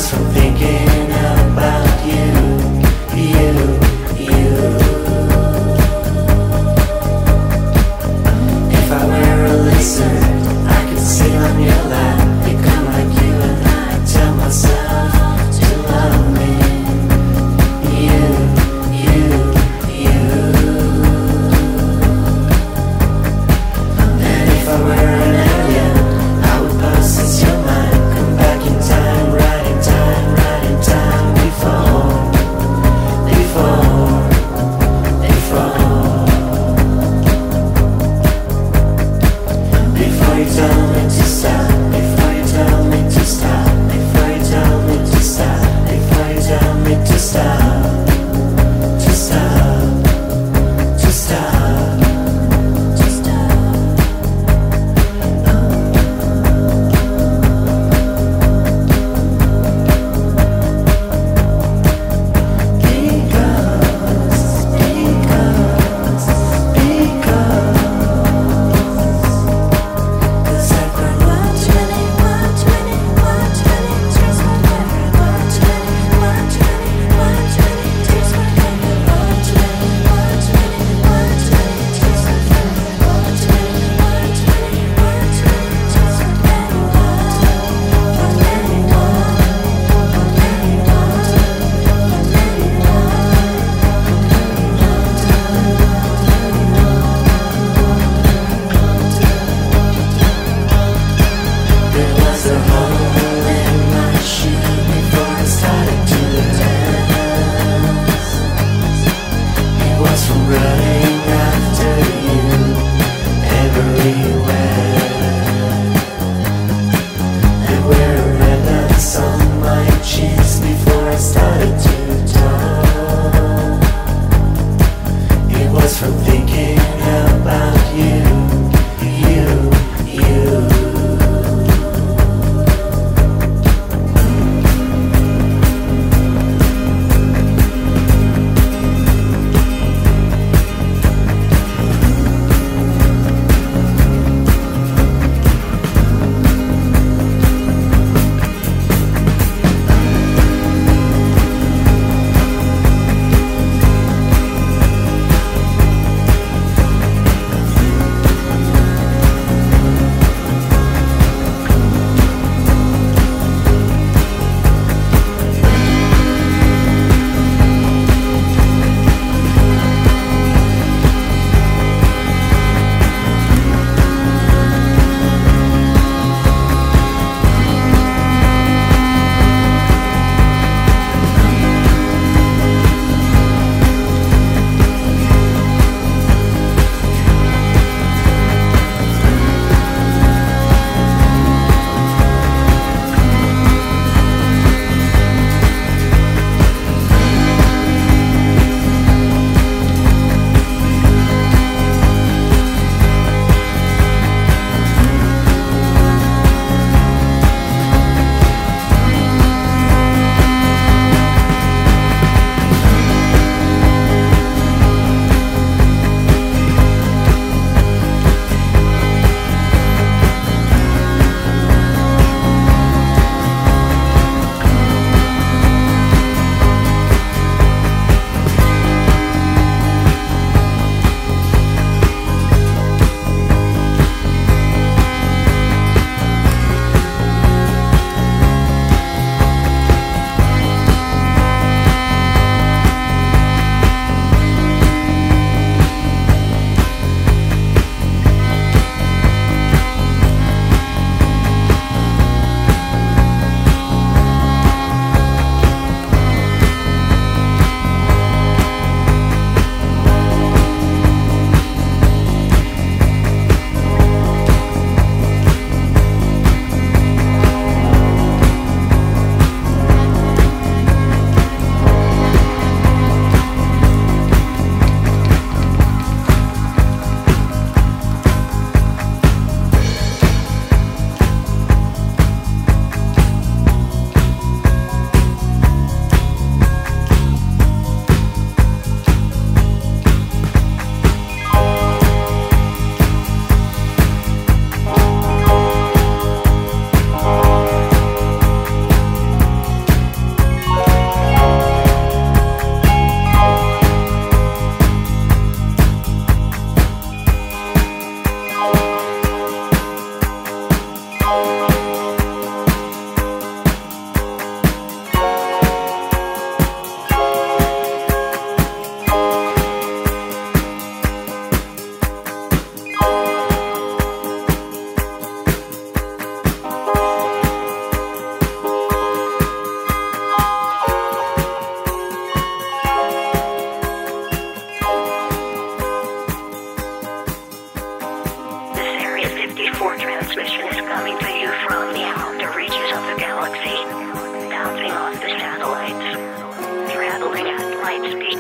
from thinking about you. If I were a lizard, I could sit on your lap, become like you, and I tell myself to love me. You. And if I were an alien, I would possess your mind, come back in time, right in time, right in time.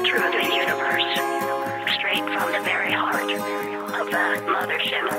through the universe, straight from the very heart of the mothership.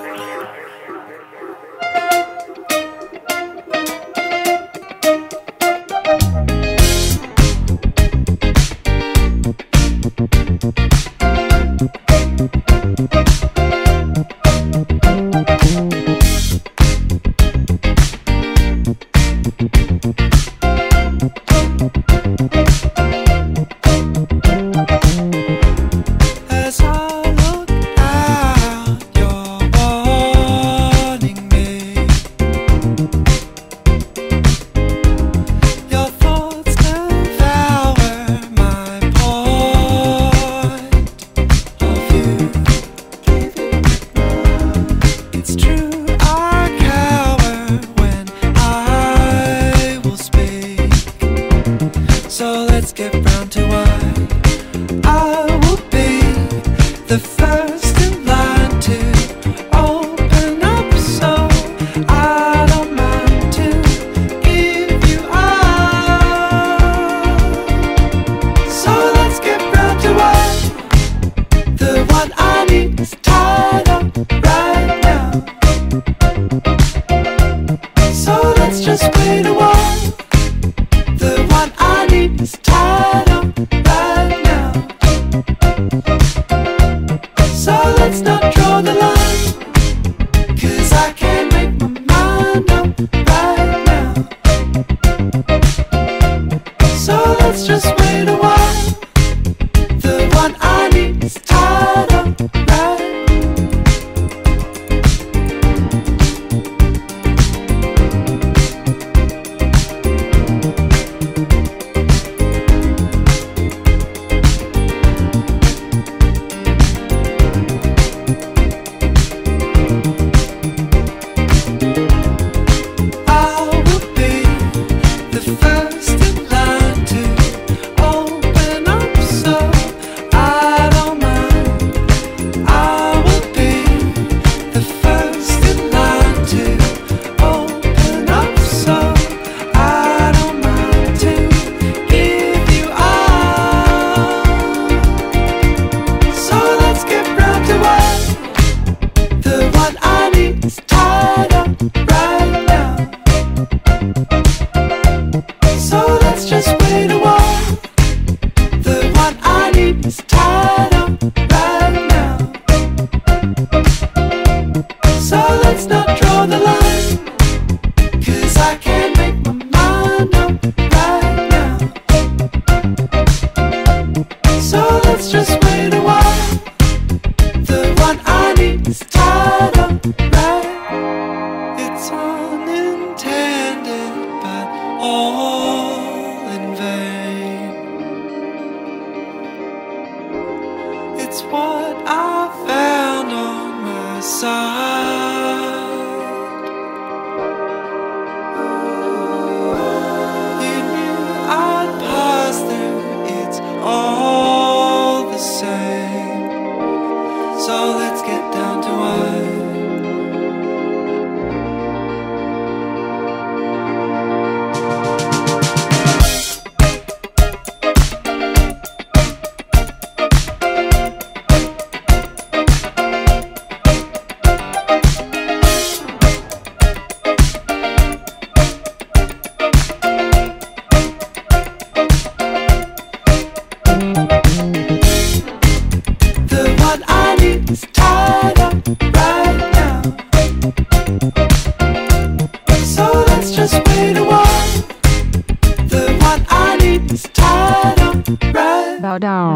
Bow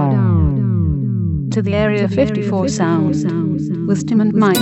down to the Area 54 sound with Tim and Mike.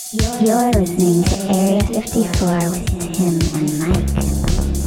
You're listening to Area 54 with Tim and Mike.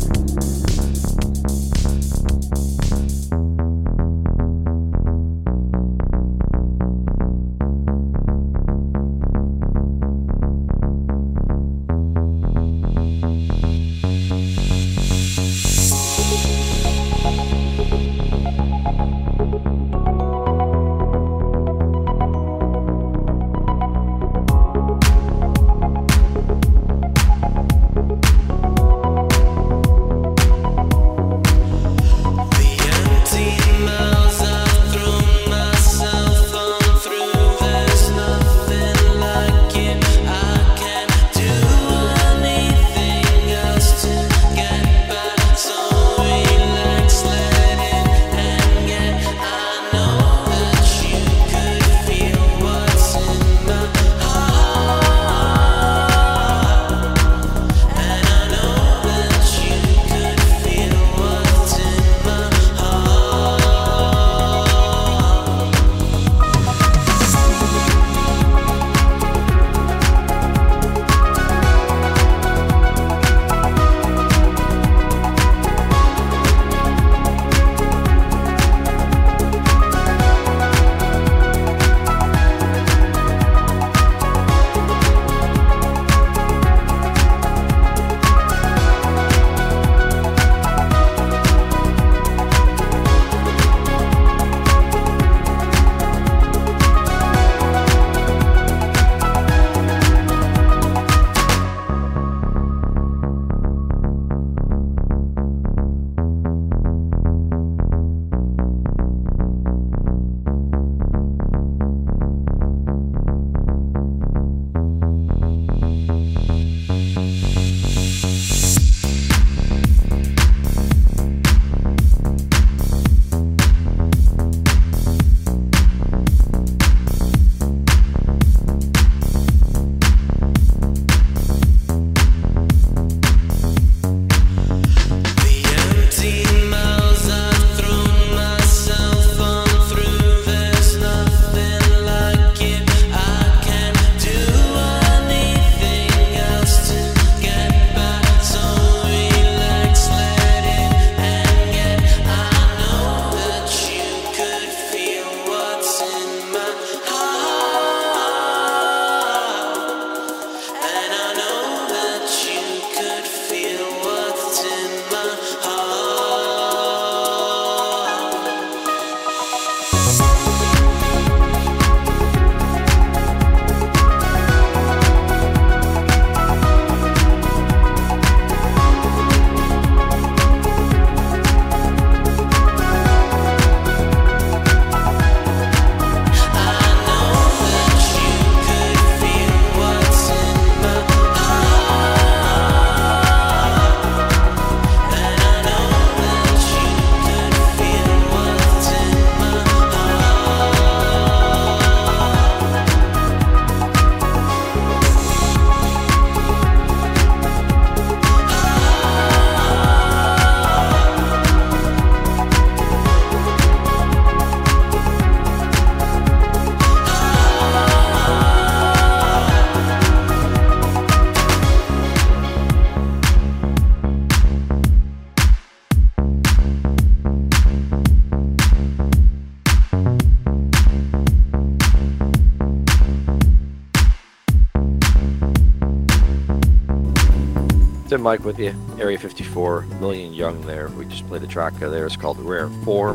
Tim Mike with you, Area 54, Million Young there. We just played the track there. It's called Rare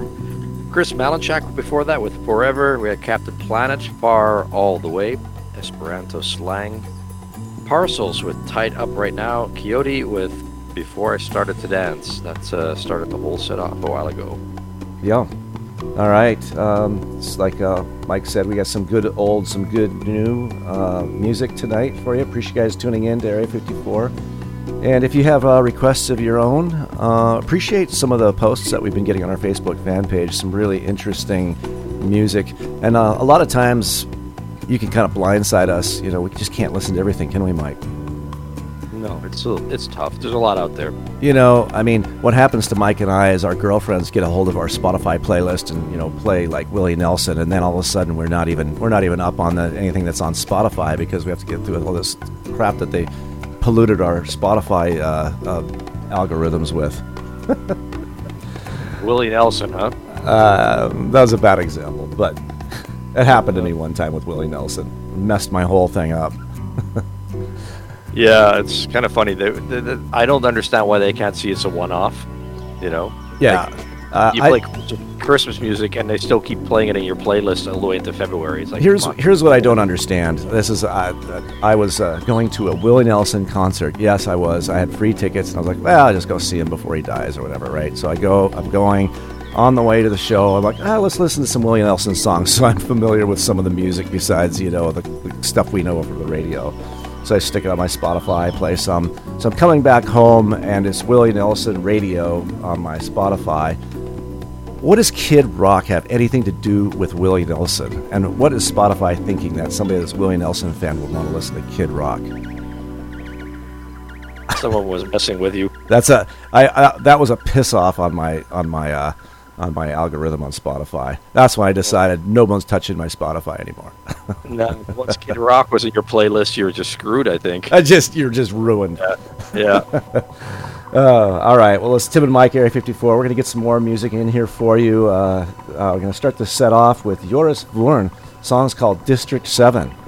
Form. Chris Malinchak before that with Forever. We had Captain Planet, Far All the Way, Esperanto Slang. Parcels with Tied Up Right Now. Coyote with Before I Started to Dance. That started the whole set off a while ago. Yeah. All right. It's like Mike said, we got some good old, some good new music tonight for you. Appreciate you guys tuning in to Area 54. And if you have requests of your own, appreciate some of the posts that we've been getting on our Facebook fan page. Some really interesting music. And a lot of times you can kind of blindside us. You know, we just can't listen to everything, can we, Mike? know. It's tough. There's a lot out there. You know, I mean, what happens to Mike and I is our girlfriends get a hold of our Spotify playlist and, you know, play like Willie Nelson, and then all of a sudden we're not even up on anything that's on Spotify because we have to get through all this crap that they polluted our Spotify algorithms with. Willie Nelson, huh? That was a bad example, but it happened to me one time with Willie Nelson. Messed my whole thing up. Yeah, it's kind of funny. I don't understand why they can't see it's a one-off. You know? Yeah. Like, you play Christmas music and they still keep playing it in your playlist all the way into February. It's like, here's what I don't understand. This is I was going to a Willie Nelson concert. Yes, I was. I had free tickets, and I was like, well, I'll just go see him before he dies or whatever, right? So I'm going on the way to the show. I'm like, let's listen to some Willie Nelson songs. So I'm familiar with some of the music besides, you know, the stuff we know over the radio. So I stick it on my Spotify, play some. So I'm coming back home, and it's Willie Nelson radio on my Spotify. What does Kid Rock have anything to do with Willie Nelson? And what is Spotify thinking that somebody that's a Willie Nelson fan would want to listen to Kid Rock? Someone was messing with you. That was a piss off on my algorithm on Spotify. That's when I decided no one's touching my Spotify anymore. No, once Kid Rock was in your playlist, you were just screwed, I think. You're just ruined. Yeah. All right. Well, it's Tim and Mike, Area 54. We're going to get some more music in here for you. We're going to start the set off with Joris Voorn. Song's called District 7.